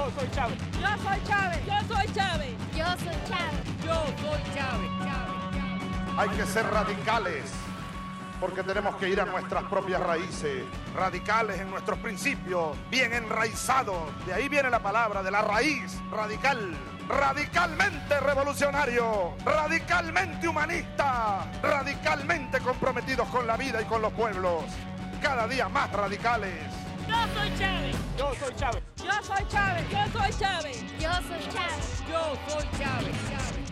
Yo soy Chávez. Yo soy Chávez. Yo soy Chávez. Yo soy Chávez. Yo soy Chávez. Hay que ser radicales, porque tenemos que ir a nuestras propias raíces, radicales en nuestros principios, bien enraizados. De ahí viene la palabra, de la raíz, radical. Radicalmente revolucionario, radicalmente humanista, radicalmente comprometidos con la vida y con los pueblos. Cada día más radicales. Yo soy Chávez. Yo soy Chávez. Yo soy Chávez. Yo soy Chávez. Yo soy Chávez. Yo soy Chávez.